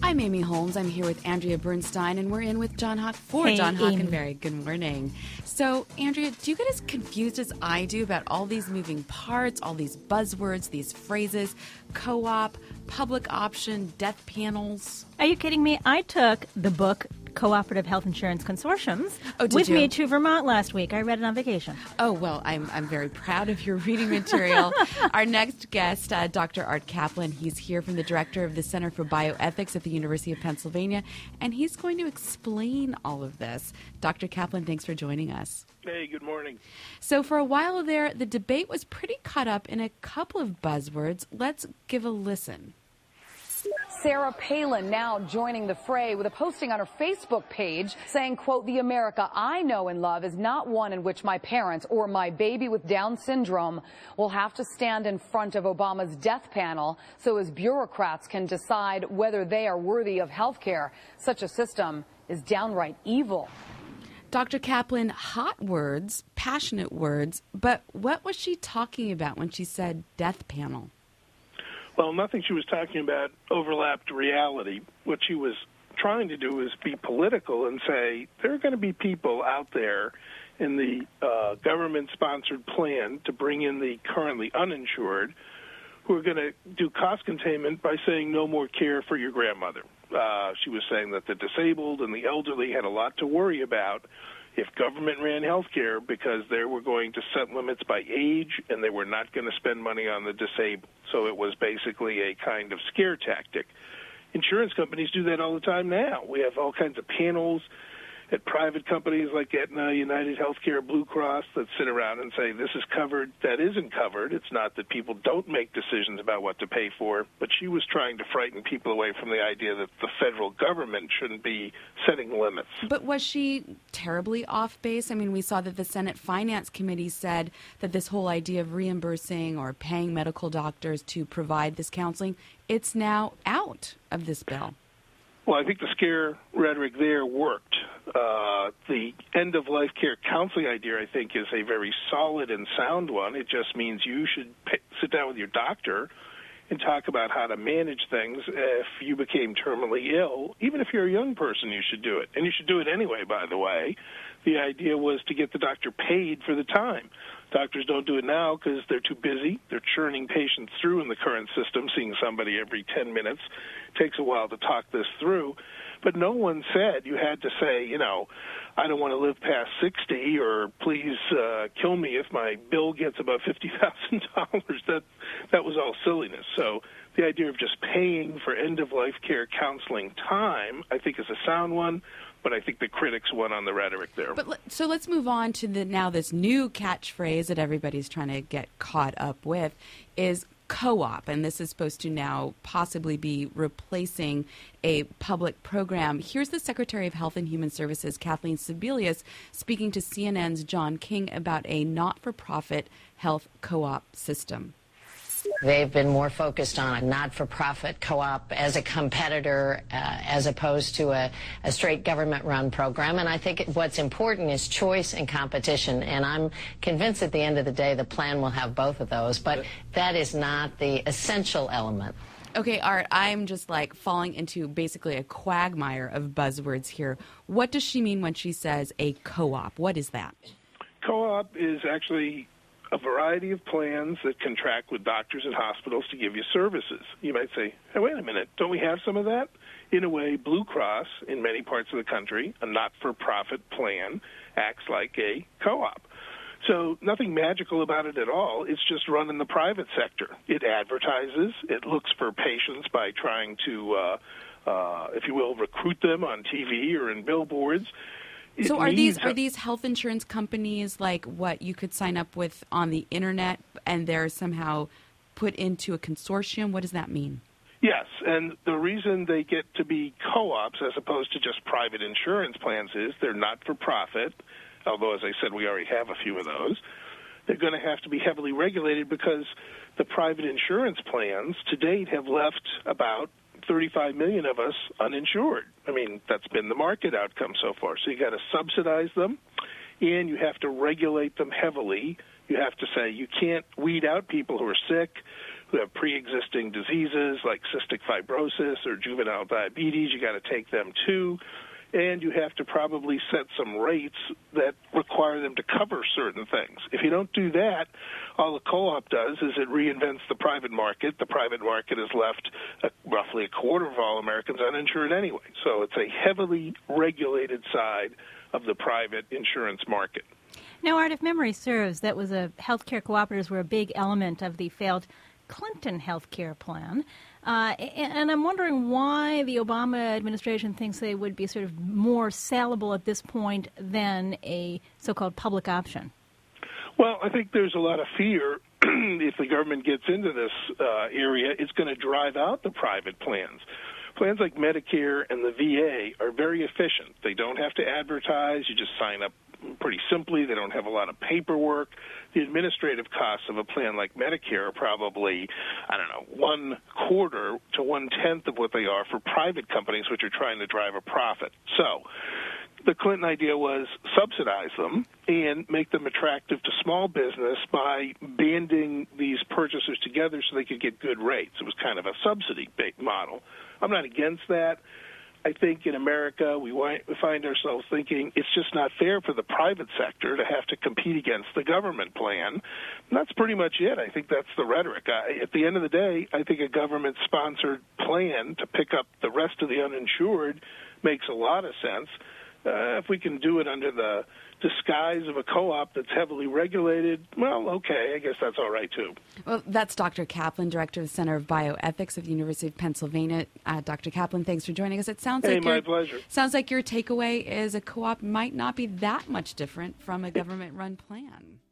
I'm Amy Holmes. I'm here with Andrea Bernstein, and we're in with John John Hockenberry. Good morning. So, Andrea, do you get as confused as I do about all these moving parts, all these buzzwords, these phrases, co-op, public option, death panels? Are you kidding me? I took the book Cooperative Health Insurance Consortiums with me to Vermont last week. I read it on vacation. Oh, well, I'm very proud of your reading material. Our next guest, Dr. Art Kaplan, he's here from the director of the Center for Bioethics at the University of Pennsylvania, and he's going to explain all of this. Dr. Kaplan, thanks for joining us. Hey, good morning. So for a while there, the debate was pretty caught up in a couple of buzzwords. Let's give a listen. Sarah Palin now joining the fray with a posting on her Facebook page saying, quote, "The America I know and love is not one in which my parents or my baby with Down syndrome will have to stand in front of Obama's death panel so his bureaucrats can decide whether they are worthy of health care. Such a system is downright evil." Dr. Kaplan, hot words, passionate words, but what was she talking about when she said death panel? Well, nothing she was talking about overlapped reality. What she was trying to do is be political and say there are going to be people out there in the government-sponsored plan to bring in the currently uninsured who are going to do cost containment by saying no more care for your grandmother. She was saying that the disabled and the elderly had a lot to worry about if government ran health care because they were going to set limits by age and they were not going to spend money on the disabled. So it was basically a kind of scare tactic. Insurance companies do that all the time now. We have all kinds of panels at private companies like Aetna, United Healthcare, Blue Cross that sit around and say this is covered, that isn't covered. It's not that people don't make decisions about what to pay for, but she was trying to frighten people away from the idea that the federal government shouldn't be setting limits. But was she terribly off base? I mean, we saw that the Senate Finance Committee said that this whole idea of reimbursing or paying medical doctors to provide this counseling, it's now out of this bill. Well, I think the scare rhetoric there worked. The end-of-life care counseling idea, I think, is a very solid and sound one. It just means you should sit down with your doctor and talk about how to manage things if you became terminally ill. Even if you're a young person, you should do it. And you should do it anyway, by the way. The idea was to get the doctor paid for the time. Doctors don't do it now because they're too busy. They're churning patients through in the current system, seeing somebody every 10 minutes. It takes a while to talk this through. But no one said you had to say, I don't want to live past 60 or please kill me if my bill gets about $50,000. That was all silliness. So the idea of just paying for end-of-life care counseling time, I think, is a sound one. But I think the critics won on the rhetoric there. So let's move on to this new catchphrase that everybody's trying to get caught up with is co-op, and this is supposed to now possibly be replacing a public program. Here's the Secretary of Health and Human Services, Kathleen Sebelius, speaking to CNN's John King about a not-for-profit health co-op system. They've been more focused on a not-for-profit co-op as a competitor as opposed to a straight government-run program. And I think what's important is choice and competition. And I'm convinced at the end of the day the plan will have both of those. But that is not the essential element. Okay, Art, I'm just falling into basically a quagmire of buzzwords here. What does she mean when she says a co-op? What is that? Co-op is actually a variety of plans that contract with doctors and hospitals to give you services. You might say, hey, wait a minute, don't we have some of that? In a way, Blue Cross, in many parts of the country, a not-for-profit plan, acts like a co-op. So nothing magical about it at all. It's just run in the private sector. It advertises. It looks for patients by trying to, if you will, recruit them on TV or in billboards. So are these health insurance companies like what you could sign up with on the Internet and they're somehow put into a consortium? What does that mean? Yes, and the reason they get to be co-ops as opposed to just private insurance plans is they're not-for-profit, although, as I said, we already have a few of those. They're going to have to be heavily regulated because the private insurance plans to date have left about 35 million of us uninsured. I mean, that's been the market outcome so far. So you got to subsidize them, and you have to regulate them heavily. You have to say you can't weed out people who are sick, who have pre-existing diseases like cystic fibrosis or juvenile diabetes. You got to take them too. And you have to probably set some rates that require them to cover certain things. If you don't do that, all the co-op does is it reinvents the private market. The private market has left roughly a quarter of all Americans uninsured anyway. So it's a heavily regulated side of the private insurance market. Now, Art, if memory serves, that was healthcare cooperatives were a big element of the failed Clinton healthcare plan. And I'm wondering why the Obama administration thinks they would be sort of more salable at this point than a so-called public option. Well, I think there's a lot of fear if the government gets into this area, it's going to drive out the private plans. Plans like Medicare and the VA are very efficient. They don't have to advertise. You just sign up pretty simply. They don't have a lot of paperwork. The administrative costs of a plan like Medicare are probably, 1/4 to 1/10 of what they are for private companies which are trying to drive a profit. So the Clinton idea was subsidize them and make them attractive to small business by banding these purchasers together so they could get good rates. It was kind of a subsidy-based model. I'm not against that. I think in America we find ourselves thinking it's just not fair for the private sector to have to compete against the government plan. And that's pretty much it. I think that's the rhetoric. At the end of the day, I think a government-sponsored plan to pick up the rest of the uninsured makes a lot of sense. If we can do it under the disguise of a co-op that's heavily regulated, well, okay, I guess that's all right, too. Well, that's Dr. Kaplan, Director of the Center of Bioethics of the University of Pennsylvania. Dr. Kaplan, thanks for joining us. It sounds my pleasure. Sounds like your takeaway is a co-op might not be that much different from a government-run plan.